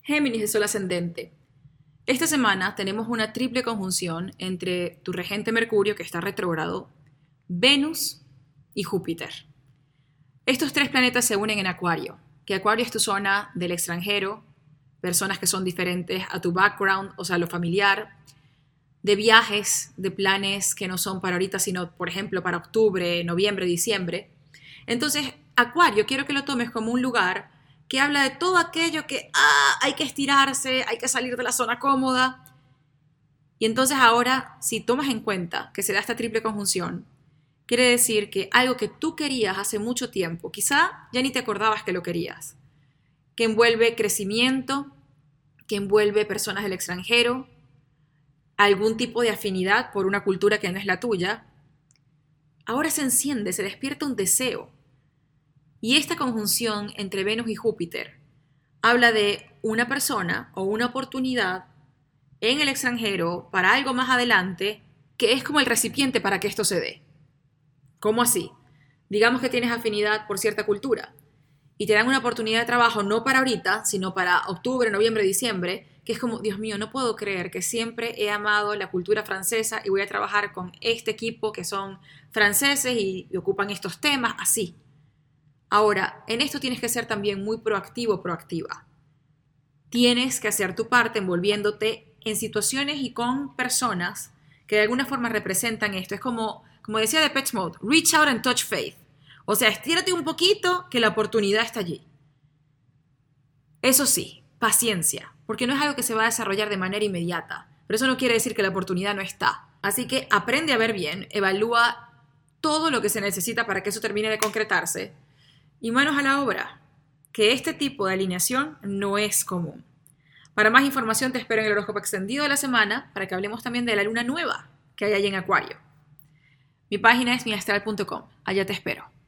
Géminis de Sol ascendente. Esta semana tenemos una triple conjunción entre tu regente Mercurio, que está retrógrado, Venus y Júpiter. Estos tres planetas se unen en Acuario, que Acuario es tu zona del extranjero, personas que son diferentes a tu background, o sea, lo familiar, de viajes, de planes que no son para ahorita, sino, por ejemplo, para octubre, noviembre, diciembre. Entonces, Acuario, quiero que lo tomes como un lugar que habla de todo aquello que hay que estirarse, hay que salir de la zona cómoda. Y entonces ahora, si tomas en cuenta que se da esta triple conjunción, quiere decir que algo que tú querías hace mucho tiempo, quizá ya ni te acordabas que lo querías, que envuelve crecimiento, que envuelve personas del extranjero, algún tipo de afinidad por una cultura que no es la tuya, ahora se enciende, se despierta un deseo. Y esta conjunción entre Venus y Júpiter habla de una persona o una oportunidad en el extranjero para algo más adelante que es como el recipiente para que esto se dé. ¿Cómo así? Digamos que tienes afinidad por cierta cultura y te dan una oportunidad de trabajo no para ahorita, sino para octubre, noviembre, diciembre, que es como, Dios mío, no puedo creer que siempre he amado la cultura francesa y voy a trabajar con este equipo que son franceses y ocupan estos temas, así. Ahora, en esto tienes que ser también muy proactivo, proactiva. Tienes que hacer tu parte envolviéndote en situaciones y con personas que de alguna forma representan esto. Es como decía Depeche Mode, reach out and touch faith. O sea, estírate un poquito que la oportunidad está allí. Eso sí, paciencia, porque no es algo que se va a desarrollar de manera inmediata. Pero eso no quiere decir que la oportunidad no está. Así que aprende a ver bien, evalúa todo lo que se necesita para que eso termine de concretarse y manos a la obra, que este tipo de alineación no es común. Para más información te espero en el horóscopo extendido de la semana para que hablemos también de la luna nueva que hay ahí en Acuario. Mi página es miastral.com. Allá te espero.